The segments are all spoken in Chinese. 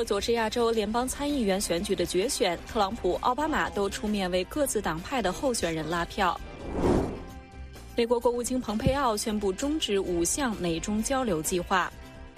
佐治亚州联邦参议员选举的决选，特朗普、奥巴马都出面为各自党派的候选人拉票。美国国务卿蓬佩奥宣布终止5项美中交流计划。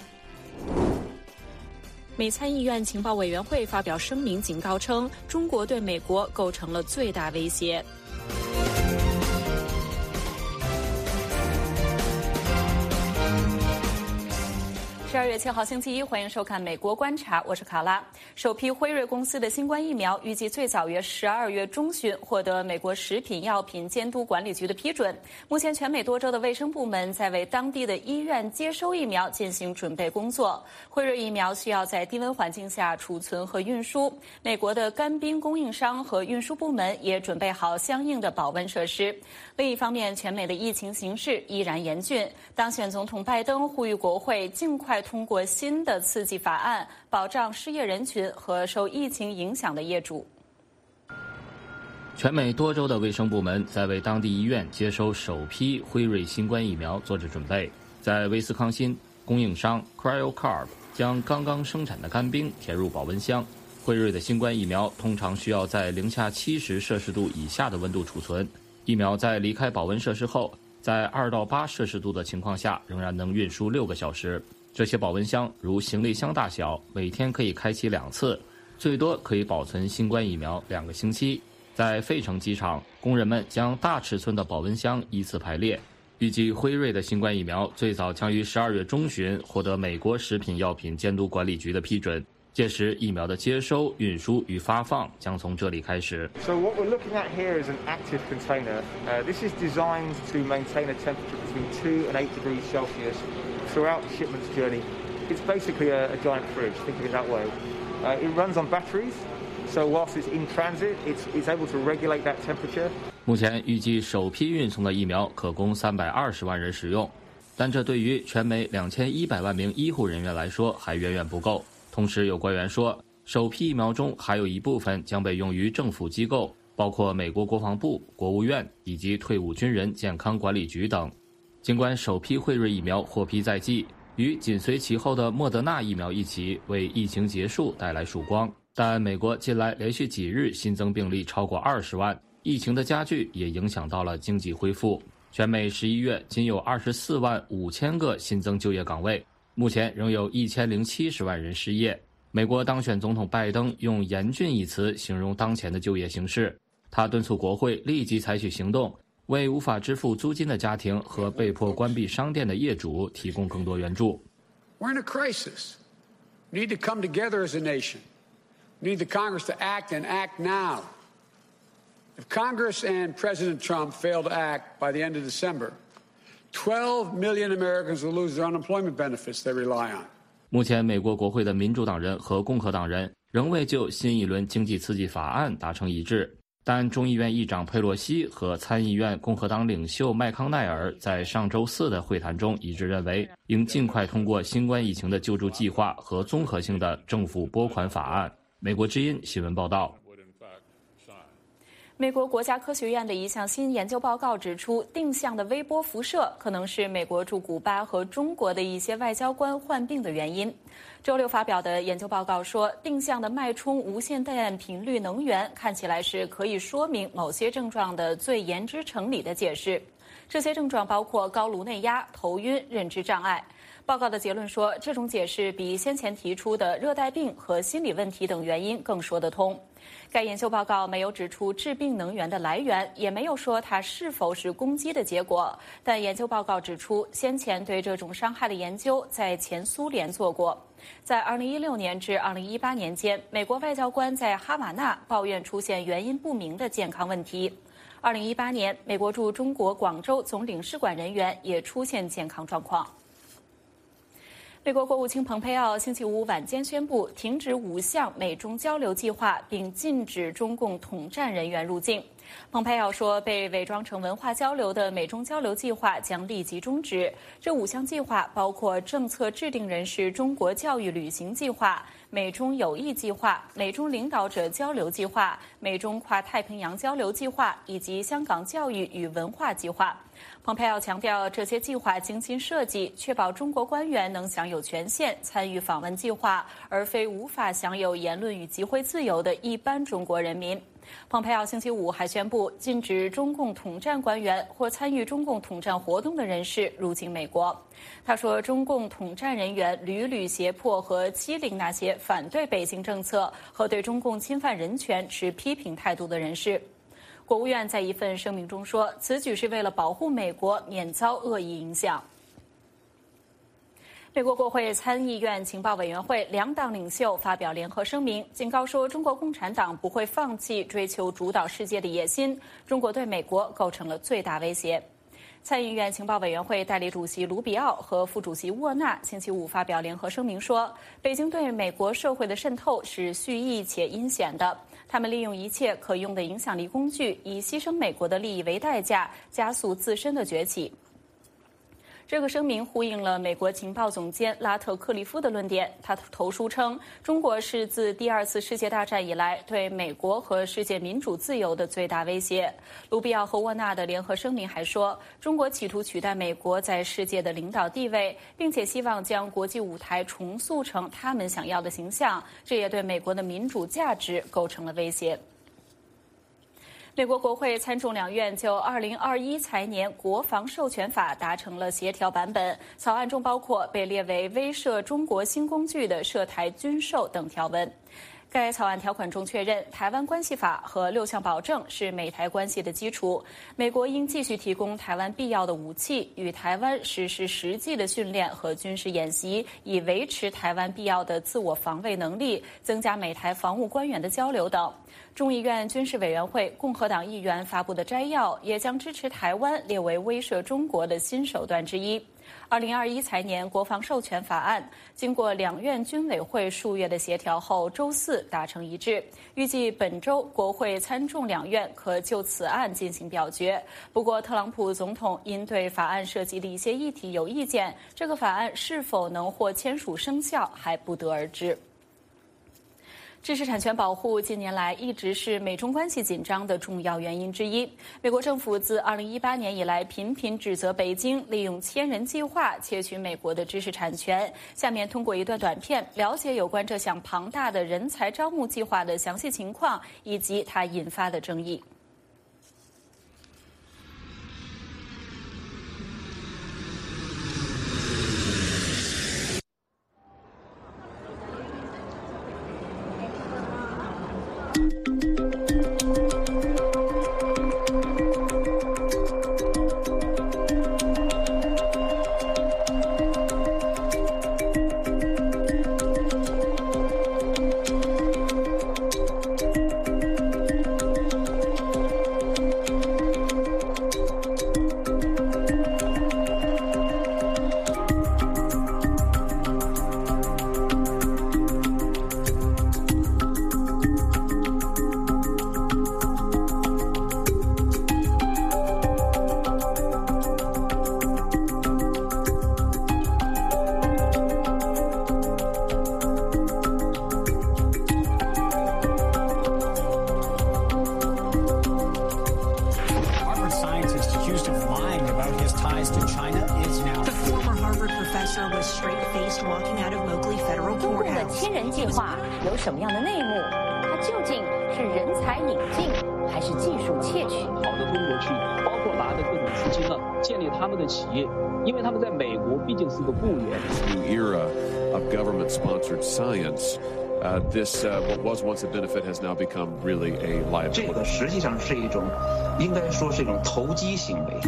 美参议院情报委员会发表声明警告称，中国对美国构成了最大威胁。12月7号星期一，欢迎收看美国观察，我是卡拉。首批辉瑞公司的新冠疫苗预计最早于12月中旬获得美国食品药品监督管理局的批准。目前全美多州的卫生部门在为当地的医院接收疫苗进行准备工作。辉瑞疫苗需要在低温环境下储存和运输，美国的干冰供应商和运输部门也准备好相应的保温设施。另一方面，全美的疫情形势依然严峻，当选总统拜登呼吁国会尽快通过新的刺激法案，保障失业人群和受疫情影响的业主。 全美多州的卫生部门在为当地医院接收首批辉瑞新冠疫苗做着准备。在威斯康辛，供应商 CryoCarb 将刚刚生产的干冰填入保温箱。辉瑞的新冠疫苗通常需要在零下70摄氏度以下的温度储存。疫苗在离开保温设施后，在2到8摄氏度的情况下仍然能运输6个小时。这些保温箱如行李箱大小，每天可以开启2次，最多可以保存新冠疫苗2个星期。在费城机场，工人们将大尺寸的保温箱依次排列。预计辉瑞的新冠疫苗最早将于12月中旬获得美国食品药品监督管理局的批准。届时，疫苗的接收、运输与发放将从这里开始。 So what we're looking at here is an active container. This is designed to maintain a temperature between 2 and 8 degrees Celsius throughout the shipment's journey. It's basically a giant fridge, think of it that way. It runs on batteries, so whilst it's in transit, it's able to regulate that temperature. 目前预计首批运送的疫苗可供320万人使用，但这对于全美2100万名医护人员来说还远远不够。同时，有官员说，首批疫苗中还有一部分将被用于政府机构，包括美国国防部、国务院以及退伍军人健康管理局等。尽管首批辉瑞疫苗获批在即，与紧随其后的莫德纳疫苗一起为疫情结束带来曙光，但美国近来连续几日新增病例超过20万，疫情的加剧也影响到了经济恢复。全美11月仅有24万5千个新增就业岗位，目前仍有1070万人失业。美国当选总统拜登用严峻一词形容当前的就业形势，他敦促国会立即采取行动，为无法支付租金的家庭和被迫关闭商店的业主提供更多援助。 We're in a crisis. We need to come together as a nation. We need the Congress to act and act now. If Congress and President Trump fail to act by the end of December, 12 million Americans will lose their unemployment benefits they rely on. 目前，美国国会的民主党人和共和党人仍未就新一轮经济刺激法案达成一致，但众议院议长佩洛西和参议院共和党领袖麦康奈尔在上周4的会谈中一致认为，应尽快通过新冠疫情的救助计划和综合性的政府拨款法案。美国之音新闻报道。 美国国家科学院的一项新研究报告指出，定向的微波辐射可能是美国驻古巴和中国的一些外交官患病的原因。周六发表的研究报告说，定向的脉冲无线电频率能源看起来是可以说明某些症状的最言之成理的解释。这些症状包括高颅内压、头晕、认知障碍。报告的结论说，这种解释比先前提出的热带病和心理问题等原因更说得通。该研究报告没有指出致病能源的来源，也没有说它是否是攻击的结果，但研究报告指出，先前对这种伤害的研究在前苏联做过。在2016年至2018年间，美国外交官在哈瓦那抱怨出现原因不明的健康问题。2018年，美国驻中国广州总领事馆人员也出现健康状况。美国国务卿蓬佩奥星期五晚间宣布停止5项美中交流计划，并禁止中共统战人员入境。 蓬佩奥说，被伪装成文化交流的美中交流计划将立即终止。这5项计划包括政策制定人士中国教育旅行计划、美中友谊计划、美中领导者交流计划、美中跨太平洋交流计划以及香港教育与文化计划。蓬佩奥强调，这些计划精心设计，确保中国官员能享有权限参与访问计划，而非无法享有言论与集会自由的一般中国人民。蓬佩奥星期5还宣布，禁止中共统战官员或参与中共统战活动的人士入境美国。他说，中共统战人员屡屡胁迫和欺凌那些反对北京政策和对中共侵犯人权持批评态度的人士。国务院在一份声明中说，此举是为了保护美国免遭恶意影响。美国国会参议院情报委员会2党领袖发表联合声明，警告说中国共产党不会放弃追求主导世界的野心，中国对美国构成了最大威胁。参议院情报委员会代理主席卢比奥和副主席沃纳星期5发表联合声明说，北京对美国社会的渗透是蓄意且阴险的，他们利用一切可用的影响力工具，以牺牲美国的利益为代价，加速自身的崛起。这个声明呼应了美国情报总监拉特克利夫的论点。他投书称，中国是自第2次世界大战以来对美国和世界民主自由的最大威胁。卢比奥和沃纳的联合声明还说，中国企图取代美国在世界的领导地位，并且希望将国际舞台重塑成他们想要的形象，这也对美国的民主价值构成了威胁。美国国会参众两院就2021财年国防授权法达成了协调版本，草案中包括被列为威慑中国新工具的涉台军售等条文。该草案条款中确认，台湾关系法和6项保证是美台关系的基础。美国应继续提供台湾必要的武器，与台湾实施实际的训练和军事演习，以维持台湾必要的自我防卫能力，增加美台防务官员的交流等。众议院军事委员会共和党议员发布的摘要也将支持台湾列为威慑中国的新手段之一。2021财年国防授权法案经过2院军委会数月的协调后，周4达成一致，预计本周国会参众两院可就此案进行表决。不过，特朗普总统因对法案涉及的一些议题有意见，这个法案是否能获签署生效还不得而知。知识产权保护近年来一直是美中关系紧张的重要原因之一。美国政府自2018年以来频频指责北京利用千人计划窃取美国的知识产权。下面通过一段短片了解有关这项庞大的人才招募计划的详细情况以及它引发的争议。 千人计划有什么样的内幕？它究竟是人才引进还是技术窃取？ 跑到中国去，包括拿着各种资金了，建立他们的企业，因为他们在美国毕竟是个雇员。 New era of government-sponsored science. This what was once a benefit has now become really a liability. 这个实际上是一种，应该说是一种投机行为。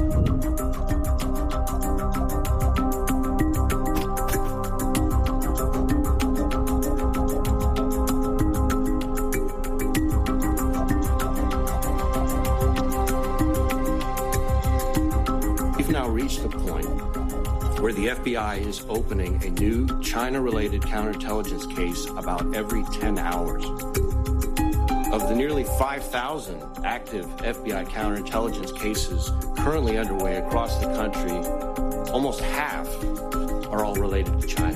We've now reached the point where the FBI is opening a new China-related counterintelligence case about every 10 hours. Of the nearly 5,000 active FBI counterintelligence cases currently underway across the country, almost half are all related to China.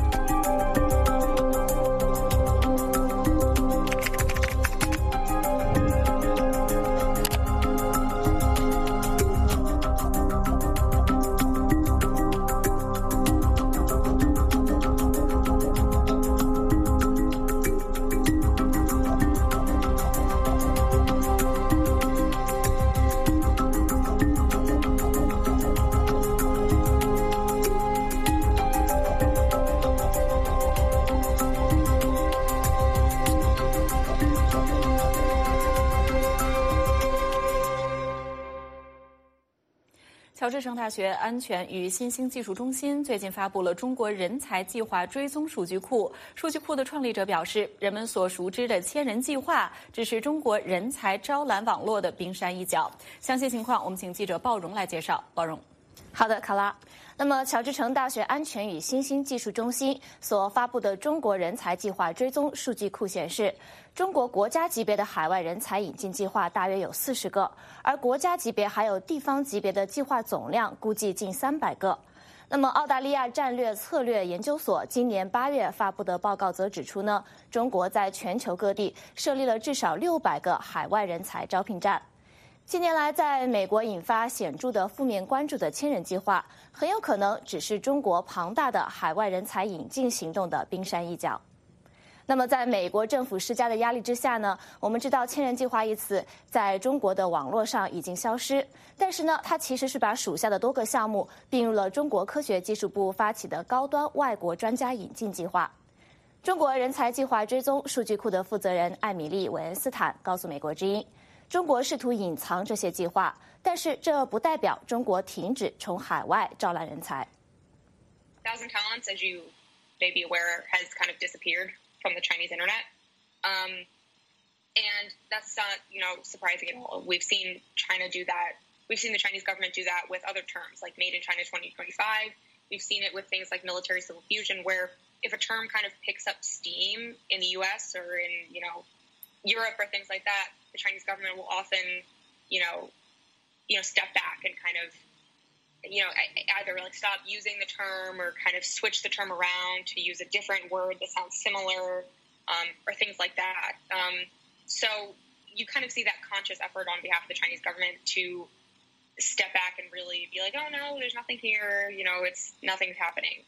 乔治城大学安全与新兴技术中心最近发布了中国人才计划追踪数据库。数据库的创立者表示，人们所熟知的千人计划只是中国人才招揽网络的冰山一角。详细情况，我们请记者鲍荣来介绍。鲍荣。 好的，卡拉。那么，乔治城大学安全与新兴技术中心所发布的中国人才计划追踪数据库显示，中国国家级别的海外人才引进计划大约有40个，而国家级别还有地方级别的计划总量估计近300个。那么，澳大利亚战略策略研究所今年8月发布的报告则指出呢，中国在全球各地设立了至少600个海外人才招聘站。近年来，在美国引发显著的负面关注的千人计划，很有可能只是中国庞大的海外人才引进行动的冰山一角。那么，在美国政府施加的压力之下呢，我们知道千人计划一词在中国的网络上已经消失，但是呢，它其实是把属下的多个项目并入了中国科学技术部发起的高端外国专家引进计划。中国人才计划追踪数据库的负责人艾米丽·韦恩斯坦告诉美国之音，中国试图隐藏这些计划，但是这不代表中国停止从海外招揽人才。 Thousand Talents, as you may be aware, has kind of disappeared from the Chinese internet. And that's not, surprising at all. We've seen China do that. We've seen the Chinese government do that with other terms, like Made in China 2025. We've seen it with things like military civil fusion, where if a term kind of picks up steam in the U.S. or in, Europe or things like that, the Chinese government will often, step back and kind of, either like stop using the term or kind of switch the term around to use a different word that sounds similar, or things like that. So you kind of see that conscious effort on behalf of the Chinese government to step back and really be like, oh no, there's nothing here, it's nothing's happening.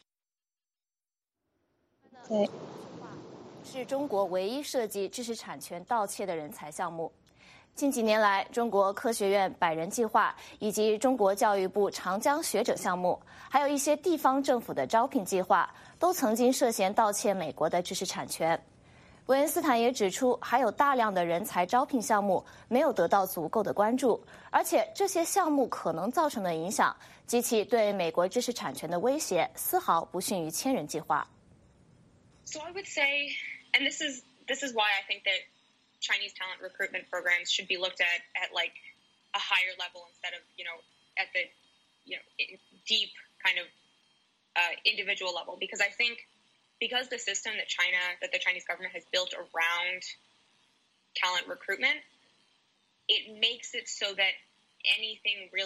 对，是中国唯一涉及知识产权盗窃的人才项目。近几年来，中国科学院百人计划以及中国教育部长江学者项目，还有一些地方政府的招聘计划，都曾经涉嫌盗窃美国的知识产权。韦恩斯坦也指出，还有大量的人才招聘项目没有得到足够的关注，而且这些项目可能造成的影响及其对美国知识产权的威胁，丝毫不逊于千人计划。 So I would say, and this is why I think that Chinese talent recruitment programs should be looked at like a higher level instead of, at the, deep kind of individual level. Because I think because the system that the Chinese government has built around talent recruitment, it makes it so that any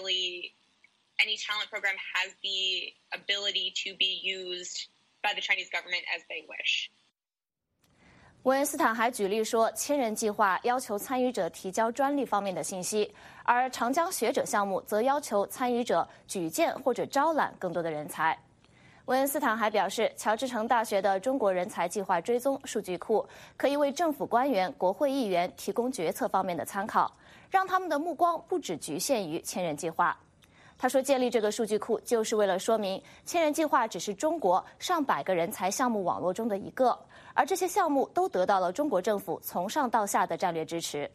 talent program has the ability to be used by the Chinese government as they wish. 韦恩斯坦还举例说，千人计划要求参与者提交专利方面的信息，而长江学者项目则要求参与者举荐或者招揽更多的人才。韦恩斯坦还表示，乔治城大学的中国人才计划追踪数据库可以为政府官员、国会议员提供决策方面的参考，让他们的目光不只局限于千人计划。他说，建立这个数据库就是为了说明，千人计划只是中国上百个人才项目网络中的一个，而这些项目都得到了中国政府从上到下的战略支持。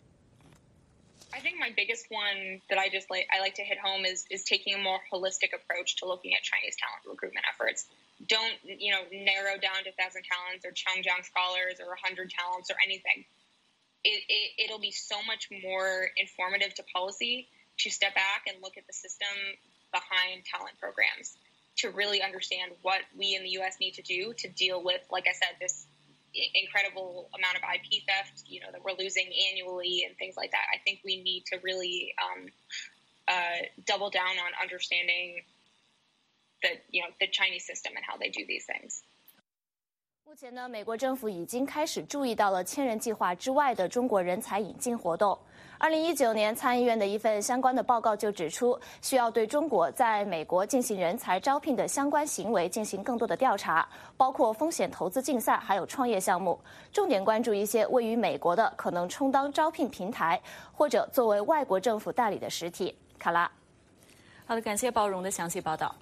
I think my biggest one that I like to hit home is taking a more holistic approach to looking at Chinese talent recruitment efforts. Don't, narrow down to 1,000 talents or Chongjiang scholars or 100 talents or anything. It'll be so much more informative to policy to step back and look at the system behind talent programs to really understand what we in the U.S. need to do to deal with, like I said, this incredible amount of IP theft, that we're losing annually and things like that. I think we need to really double down on understanding the Chinese system and how they do these things. 目前呢，美国政府已经开始注意到了千人计划之外的中国人才引进活动。2019年，参议院的一份相关的报告就指出，需要对中国在美国进行人才招聘的相关行为进行更多的调查，包括风险投资竞赛，还有创业项目，重点关注一些位于美国的可能充当招聘平台或者作为外国政府代理的实体。卡拉， 好的，感谢包容的详细报道。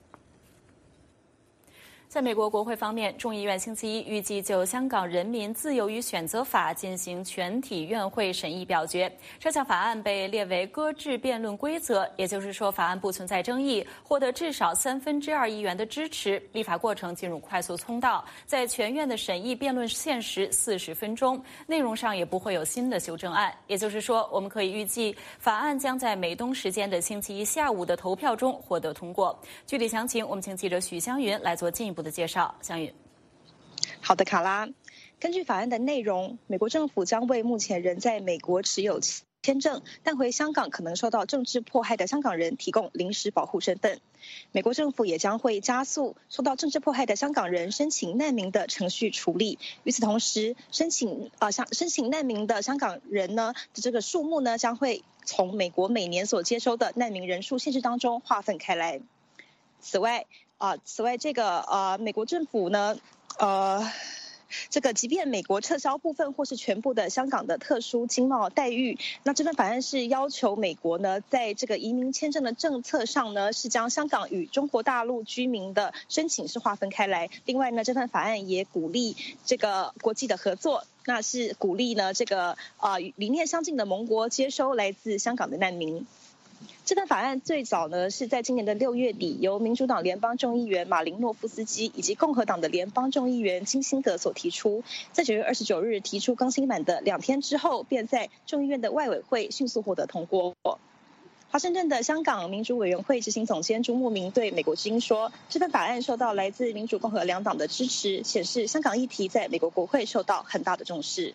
在美国国会方面，众议院星期一预计就《香港人民自由与选择法》进行全体院会审议表决。这项法案被列为搁置辩论规则，也就是说，法案不存在争议，获得至少2/3议员的支持。立法过程进入快速通道，在全院的审议辩论限时40分钟，内容上也不会有新的修正案。也就是说，我们可以预计法案将在美东时间的星期一下午的投票中获得通过。具体详情，我们请记者许湘云来做进一步的介绍。湘云， 好的，卡拉。根据法案的内容，美国政府将为目前仍在美国持有签证但回香港可能受到政治迫害的香港人提供临时保护身份。美国政府也将会加速受到政治迫害的香港人申请难民的程序处理。与此同时，申请难民的香港人呢的这个数目呢，将会从美国每年所接收的难民人数限制当中划分开来。此外，这个美国政府呢，这个即便美国撤销部分或是全部的香港的特殊经贸待遇，那这份法案是要求美国呢，在这个移民签证的政策上呢，是将香港与中国大陆居民的申请是划分开来。另外呢，这份法案也鼓励这个国际的合作，那是鼓励呢这个理念相近的盟国接收来自香港的难民。这份法案最早呢是在今年的6月底，由民主党联邦众议员马林诺夫斯基以及共和党的联邦众议员金辛德所提出，在9月29日提出更新版的2天之后，便在众议院的外委会迅速获得通过。华盛顿的香港民主委员会执行总监朱慕明对美国之音说，这份法案受到来自民主共和两党的支持，显示香港议题在美国国会受到很大的重视。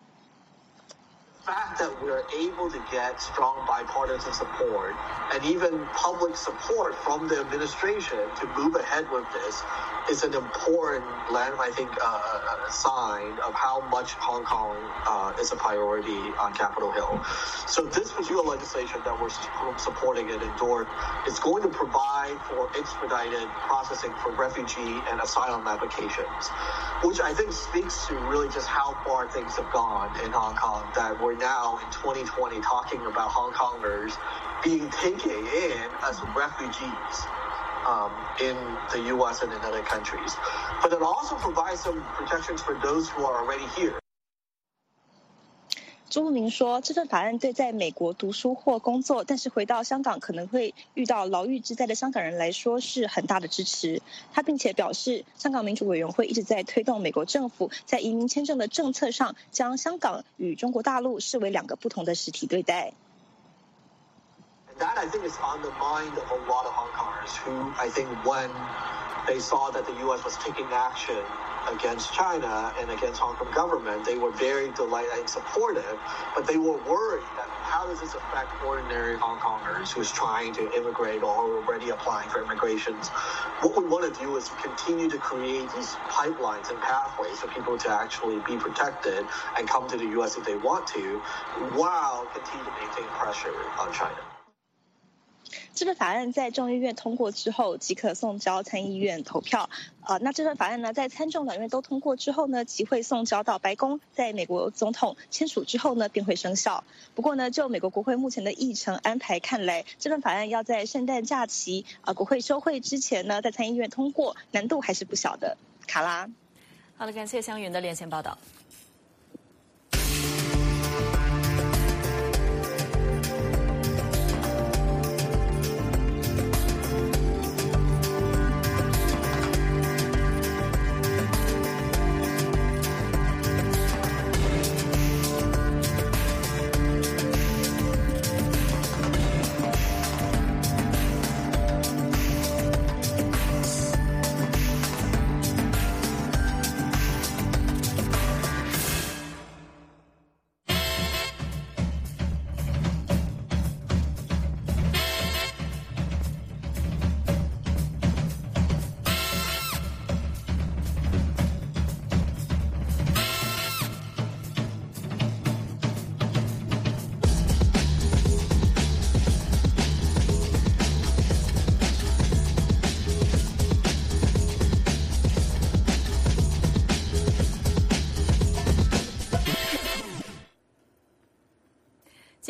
fact that we're able to get strong bipartisan support and even public support from the administration to move ahead with this is an important, I think, sign of how much Hong Kong is a priority on Capitol Hill. So this particular legislation that we're supporting and endorsed is going to provide for expedited processing for refugee and asylum applications, which I think speaks to really just how far things have gone in Hong Kong, that we're now in 2020 talking about Hong Kongers being taken in as refugees in the U.S. and in other countries. But it also provides some protections for those who are already here. 朱慕明说，这份法案对在美国读书或工作，但是回到香港可能会遇到牢狱之灾的香港人来说是很大的支持。他并且表示，香港民主委员会一直在推动美国政府在移民签证的政策上，将香港与中国大陆视为两个不同的实体对待。 That, I think, is on the mind of a lot of Hong Kongers who, I think, when they saw that the U.S. was taking action against China and against Hong Kong government, they were very delighted and supportive, but they were worried that how does this affect ordinary Hong Kongers who's trying to immigrate or already applying for immigrations. What we want to do is continue to create these pipelines and pathways for people to actually be protected and come to the U.S. if they want to, while continue to maintain pressure on China. 这份法案在众议院通过之后，即可送交参议院投票。那这份法案呢，在参众两院都通过之后呢，即会送交到白宫，在美国总统签署之后呢，便会生效。不过呢，就美国国会目前的议程安排看来，这份法案要在圣诞假期国会休会之前呢，在参议院通过，难度还是不小的。卡拉， 好的，感谢湘云的连线报道。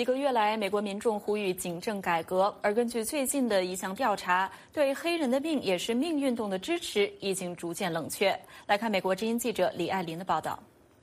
几个月来，美国民众呼吁警政改革，而根据最近的一项调查，对黑人的命也是命运动的支持已经逐渐冷却。来看美国之音记者李爱琳的报道。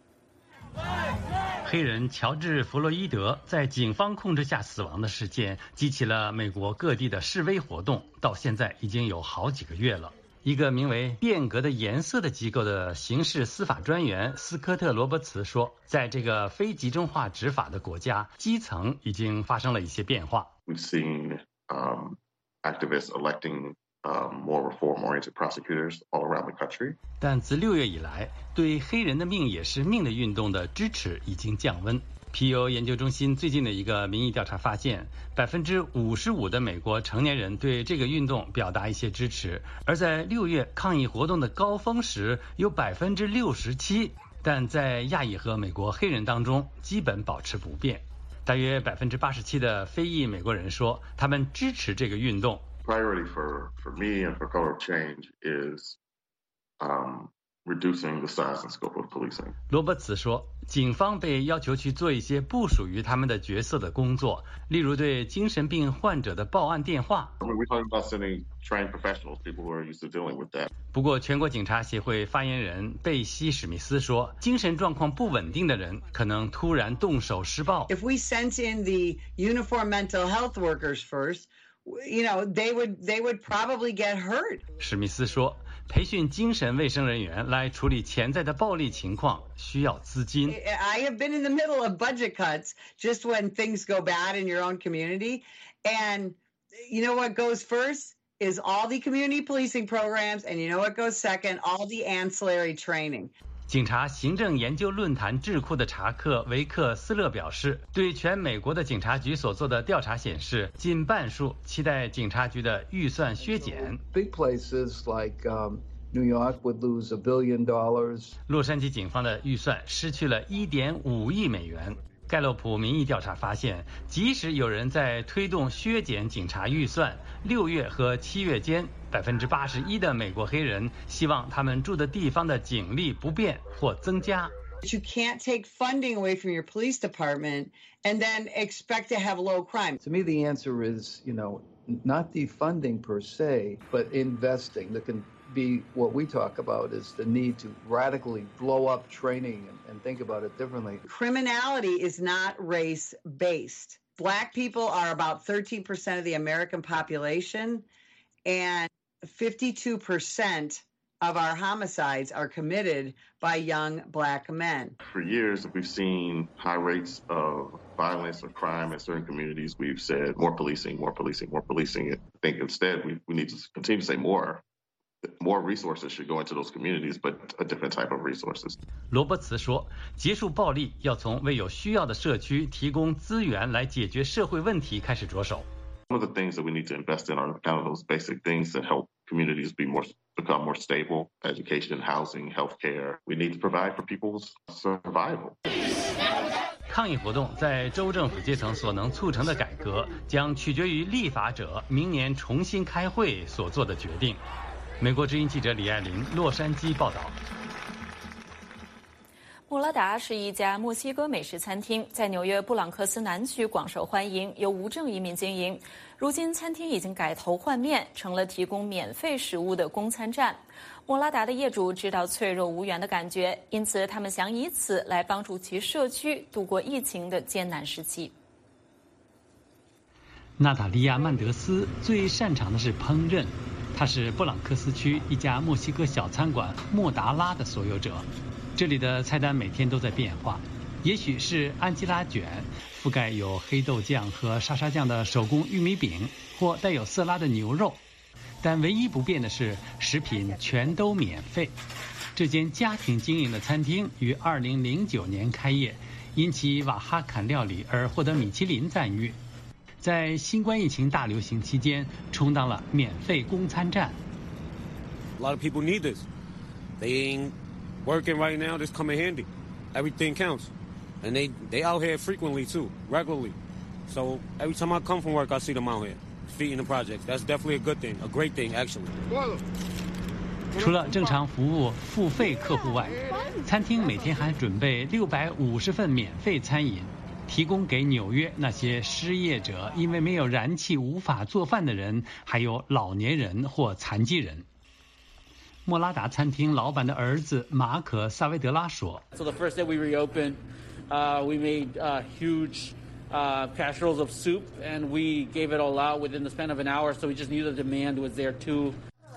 黑人乔治·弗洛伊德在警方控制下死亡的事件激起了美国各地的示威活动，到现在已经有好几个月了。一个名为“变革的颜色”的机构的刑事司法专员斯科特·罗伯茨说，在这个非集中化执法的国家，基层已经发生了一些变化。 We've seen activists electing more reform-oriented prosecutors all around the country. 但自6月以来，对黑人的命也是命的运动的支持已经降温。皮尤研究中心最近的一个民意调查发现，55%的美国成年人对这个运动表达一些支持，而在6月抗议活动的高峰时有67%，但在亚裔和美国黑人当中基本保持不变。大约87%的非裔美国人说，他们支持这个运动。 Priority for me and for color of change is reducing the size and scope of policing. 罗伯茨说，警方被要求去做一些不属于他们的角色的工作，例如对精神病患者的报案电话。 We're talking about sending trained professionals, people who are used to dealing with that. 不过，全国警察协会发言人贝西·史密斯说，精神状况不稳定的人可能突然动手施暴。 If we sent in the uniformed mental health workers first, you know, they would probably get hurt. 史密斯说，培训精神卫生人员来处理潜在的暴力情况需要资金。 I have been in the middle of budget cuts just when things go bad in your own community. And you know what goes first is all the community policing programs. And you know what goes second? All the ancillary training. 警察行政研究论坛智库的查克·维克斯勒表示，对全美国的警察局所做的调查显示，近半数期待警察局的预算削减。 Big places like New York would lose $1 billion. 洛杉矶警方的预算失去了1.5亿美元。盖洛普民意调查发现，即使有人在推动削减警察预算，6月和7月间，81%的美国黑人希望他们住的地方的警力不变或增加。 You can't take funding away from your police department and then expect to have low crime. To me, the answer is, not defunding per se, but investing. That can be what we talk about is the need to radically blow up training and think about it differently. Criminality is not race-based. Black people are about 13% of the American population, and 52% of our homicides are committed by young black men. For years, we've seen high rates of violence or crime in certain communities. We've said more policing, more policing, more policing. I think instead we need to continue to say more. More resources should go into those communities, but a different type of resources. 罗伯茨说，结束暴力要从为有需要的社区提供资源来解决社会问题开始着手。 One of the things that we need to invest in are kind of those basic things that help communities become more stable: education, housing, healthcare. We need to provide for people's survival. 抗议活动在州政府阶层所能促成的改革，将取决于立法者明年重新开会所做的决定。美国之音记者李爱琳，洛杉矶报道。 莫拉达是一家墨西哥美食餐厅，在纽约布朗克斯南区广受欢迎，由无证移民经营。如今餐厅已经改头换面，成了提供免费食物的供餐站。莫拉达的业主知道脆弱无援的感觉，因此他们想以此来帮助其社区度过疫情的艰难时期。 娜塔莉亚·曼德斯最擅长的是烹饪。他是布朗克斯区一家墨西哥小餐馆莫达拉的所有者，这里的菜单每天都在变化，也许是安吉拉卷，覆盖有黑豆酱和沙沙酱的手工玉米饼，或带有色拉的牛肉，但唯一不变的是食品全都免费。这间家庭经营的餐厅于2009年开业，因其瓦哈坎料理而获得米其林赞誉。在新冠疫情大流行期间，充当了免费供餐站。 A lot of people need this. They ain't working right now. This come in handy. Everything counts, and they out here frequently too, regularly. So every time I come from work, I see them out here feeding the projects. That's definitely a good thing, a great thing actually. 除了正常服务付费客户外，餐厅每天还准备650份免费餐饮。 提供给纽约那些失业者、因为没有燃气无法做饭的人，还有老年人或残疾人。莫拉达餐厅老板的儿子马可·萨维德拉说 So the first day we reopened, we made huge casseroles of soup, and we gave it all out within the span of an hour, so we just knew the demand was there too.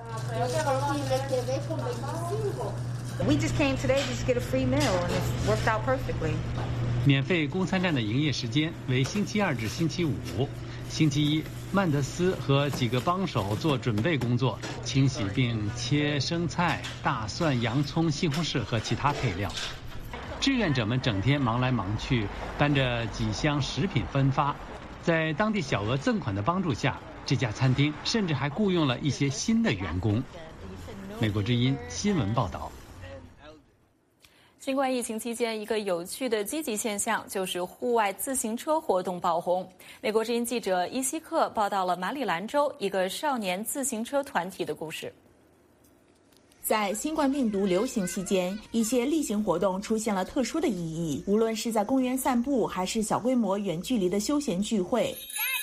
We just came today just to get a free meal, and it's worked out perfectly. 免费供餐站的营业时间为星期二至星期五。星期一，曼德斯和几个帮手做准备工作，清洗并切生菜、大蒜、洋葱、西红柿和其他配料。志愿者们整天忙来忙去，搬着几箱食品分发。在当地小额赠款的帮助下，这家餐厅甚至还雇佣了一些新的员工。美国之音新闻报道。 新冠疫情期间，一个有趣的积极现象就是户外自行车活动爆红。美国之音记者伊希克报道了马里兰州一个少年自行车团体的故事。 在新冠病毒流行期间，一些例行活动出现了特殊的意义，无论是在公园散步，还是小规模远距离的休闲聚会。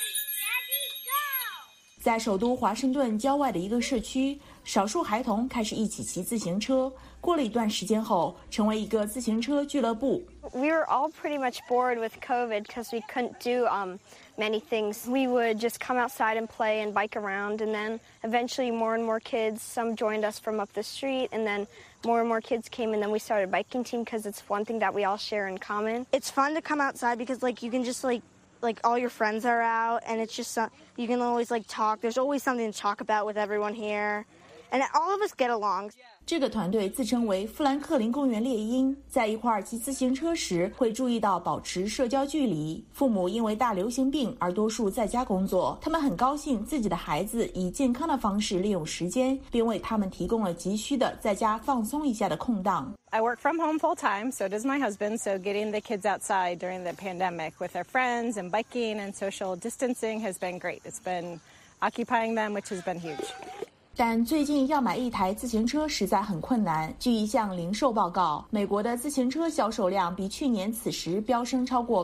在首都华盛顿郊外的一个社区，少数孩童开始一起骑自行车。过了一段时间后，成为一个自行车俱乐部。 We were all pretty much bored with COVID because we couldn't do many things. We would just come outside and play and bike around, and then eventually more and more kids, some joined us from up the street, and then more and more kids came, and then we started a biking team because it's one thing that we all share in common. It's fun to come outside because you can just like all your friends are out, and it's just you can always talk. There's always something to talk about with everyone here, and all of us get along. 这个团队自称为富兰克林公园猎鹰，在一块骑自行车时会注意到保持社交距离。父母因为大流行病而多数在家工作，他们很高兴自己的孩子以健康的方式利用时间，并为他们提供了急需的在家放松一下的空档。 I work from home full time, so does my husband, so getting the kids outside during the pandemic with their friends and biking and social distancing has been great. It's been occupying them, which has been huge. 但最近要买一台自行车实在很困难。据一项零售报告，美国的自行车销售量比去年此时飙升超过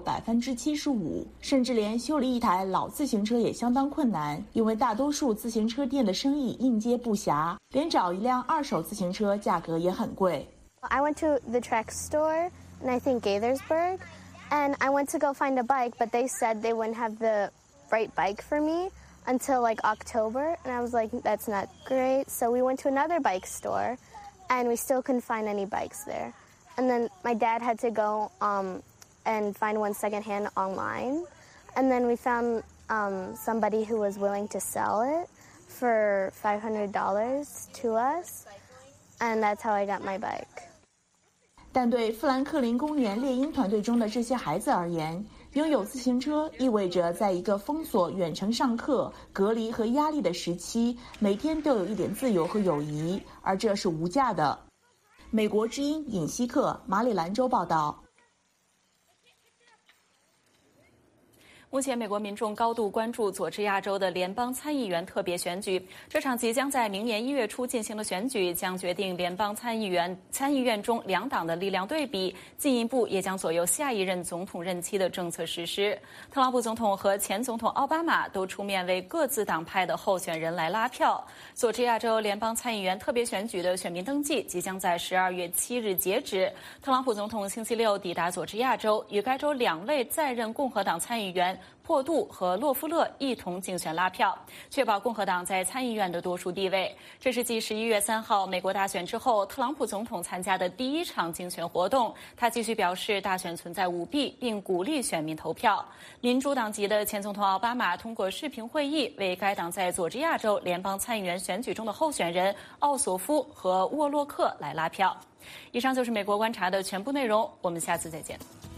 75%，甚至连修理一台老自行车也相当困难，因为大多数自行车店的生意应接不暇，连找一辆二手自行车价格也很贵。 I went to the Trek store in I think Gaithersburg, and I went to go find a bike, but they said they wouldn't have the right bike for me.Until October, and I was like, that's not great. So we went to another bike store, and we still couldn't find any bikes there. And then my dad had to go and find one secondhand online. And then we found somebody who was willing to sell it for $500 to us, and that's how I got my bike. 但对富兰克林公园猎鹰团队中的这些孩子而言，拥有自行车意味着在一个封锁、远程上课、隔离和压力的时期，每天都有一点自由和友谊，而这是无价的。美国之音尹希克，马里兰州报道。 目前，美国民众高度关注佐治亚州的联邦参议员特别选举。这场即将在明年1月初进行的选举，将决定联邦参议院中两党的力量对比，进一步也将左右下一任总统任期的政策实施。特朗普总统和前总统奥巴马都出面为各自党派的候选人来拉票。佐治亚州联邦参议员特别选举的选民登记即将在12月7日截止。特朗普总统星期六抵达佐治亚州，与该州2位在任共和党参议员珀杜和洛夫勒一同竞选拉票，确保共和党在参议院的多数地位。这是继11月3号美国大选之后，特朗普总统参加的第一场竞选活动。他继续表示大选存在舞弊，并鼓励选民投票。民主党籍的前总统奥巴马通过视频会议为该党在佐治亚州联邦参议员选举中的候选人奥索夫和沃洛克来拉票。以上就是美国观察的全部内容，我们下次再见。